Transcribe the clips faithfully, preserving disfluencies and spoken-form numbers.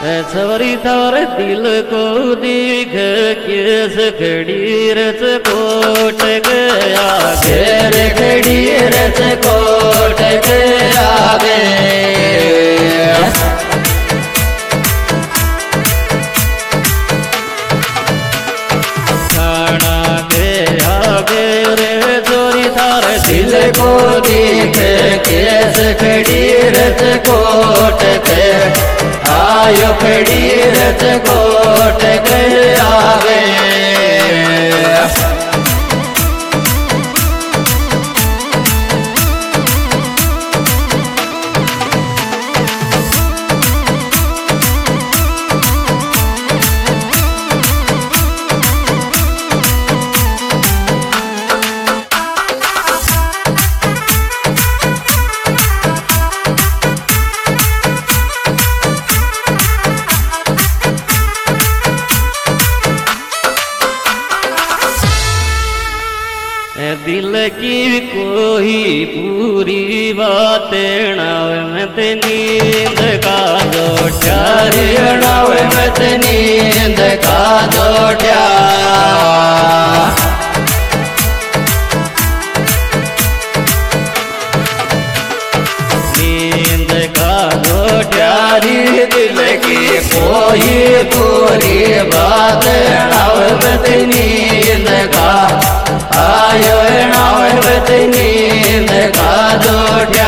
सवरी तार दिल को देख किस खड़ी रच कोट गया घेर खड़ी रच कोट गया गे खाना गया रे चोरी तार दिल को देख किस खड़ी रच कोट गया आयो खड़ी रच कोट गया वे दिल की कोई पूरी बात नाव मत नींद का जोट्या नाव मत नींद का जोट्या नींद का जोट्या दिल की कोई पूरी बात नाव मत नींद का आयो नाव नींद का जोट्या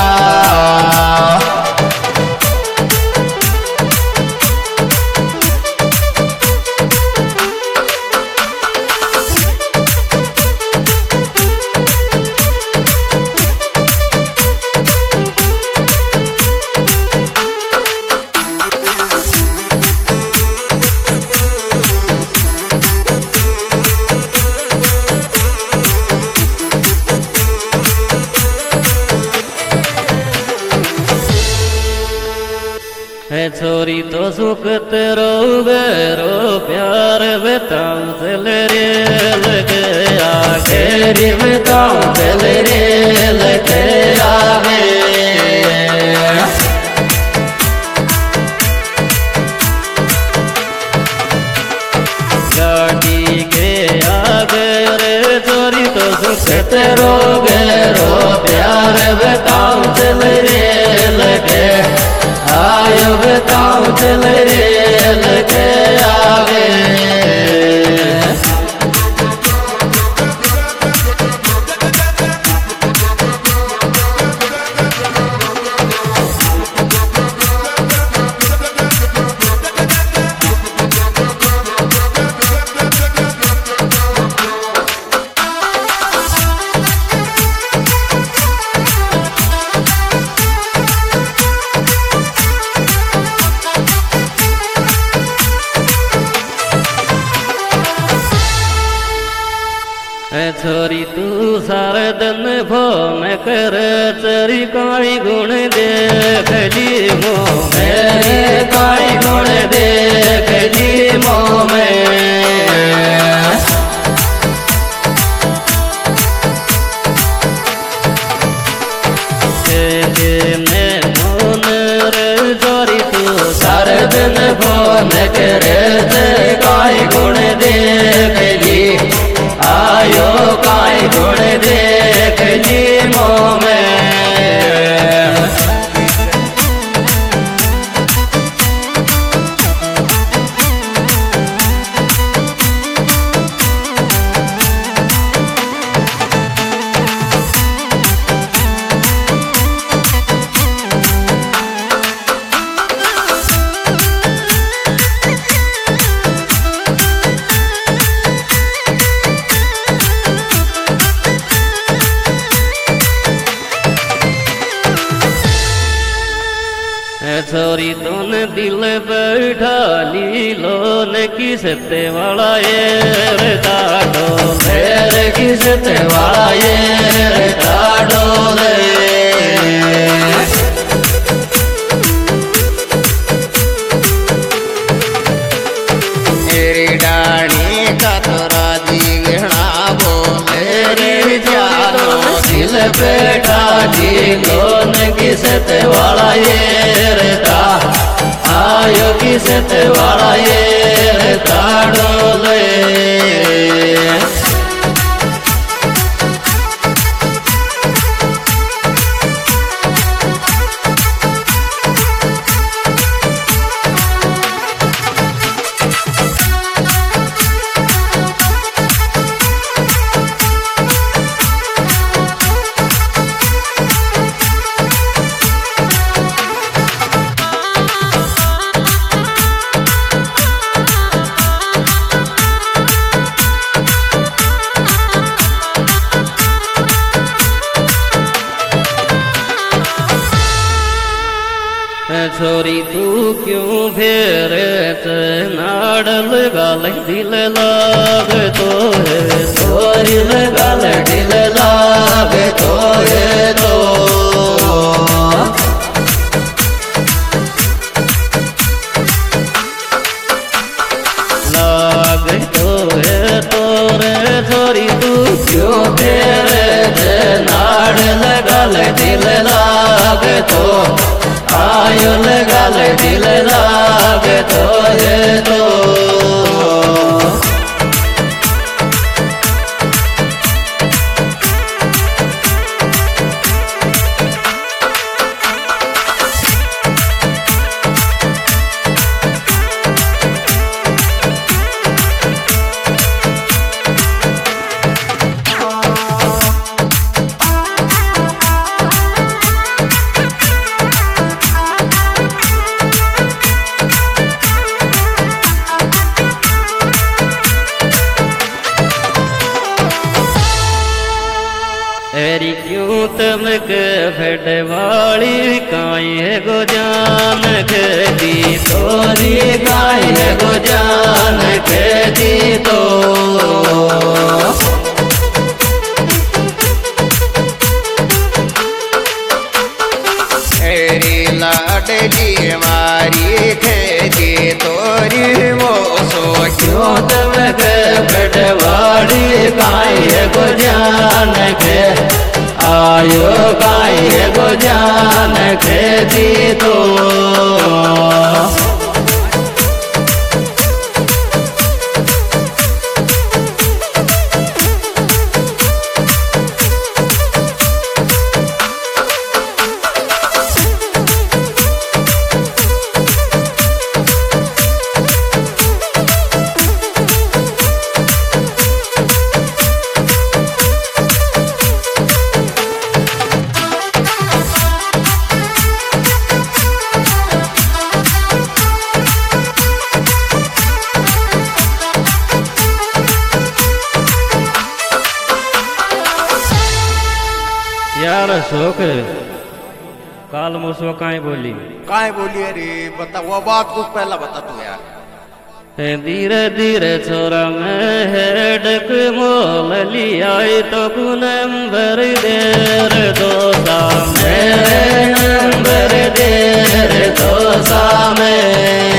है छोरी तो सुख तेरो बेरो प्यार बताऊं चल रे लगे आखेरी बताऊं चल रे लगे आवे गाड़ी के आगे रे छोरी तो सुख तेरो बेरो प्यार बताऊं चल रे लगे आयो बताऊं चल रे लगे आवे छोरी तू सारे दिन फोन कर चरी काई गुण देख ली मो मेरे काई गुण देख ली मो में मोन रे छोरी तू सारे दिन फोन कर चरी काई गुण देख ली आयो काई गुण देख ली मो में छोरी तून दिल बैठा ली लोन किसते वाला ये डाडो मेरे किसते वाला ये डाडो रे तेरी डाणी का तो राजी गहना बोले रे जानो दिल बैठा ली लोन किसते वाला ये रे आयो सेत वाला ये ताड़ो ले छोरी तू क्यों फेर नाड़ल गाल दिल लाग तो है छोरी गाल दिल लाग तो है तो लाग तो है तो रे छोरी तू क्यों फेर नाड़ल गाल दिल लाग तो आयो लगाल दिल लाग तो है तो एरी क्यों तमक फटवाली काई है गो जान के दी तोरी काई है गो जान के दी तो एरी लाडली मारी खेती तोरी मोसो क्यों तमक फटवाली काई है गो जान के आयो काई है गो जान के दी तो यार शोक काल मुसो काई बोली काय बोली अरे बता वो बात कुछ पहला बता तू यार धीरे धीरे छोरा में हेडक मोल लिया तो नंबर देर दो मेरे नंबर देर दो में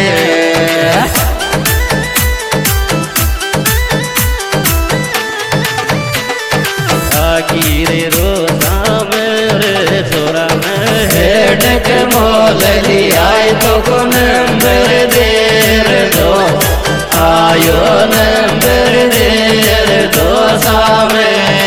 रे रोजा मेरे छोरा में हेडक मोल लिया तो नंबर देर दो आयो नंबर देर दो सामे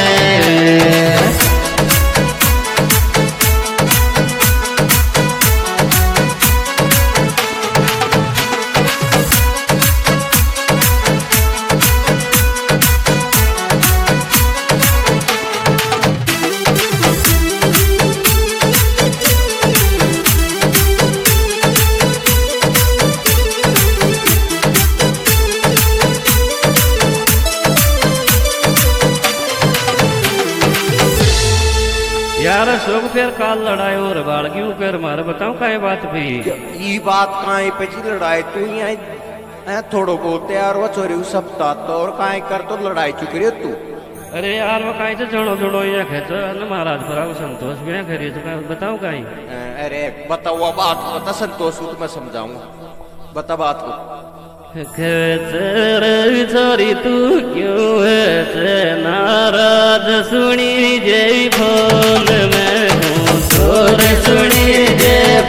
यार शोक फिर काल लड़ाई और बाल क्यों फिर मार बताओ काय बात भी ई बात काय पे जी लड़ाई तू यहाँ थोड़ो बहुत यार वो चोरी सप्ताह तो और काय कर तो लड़ाई चुक रही तू अरे यार वो काय से जड़ो जड़ो ये खेचो न महाराज पर संतोष भी नहीं करिए तो बताओ काय अरे बताओ वो बात बता संतोष को मैं समझाऊंगा बता बात को छोरी तू क्यों है नाराज सुनी जय फोन में हूँ तोर सुनी जय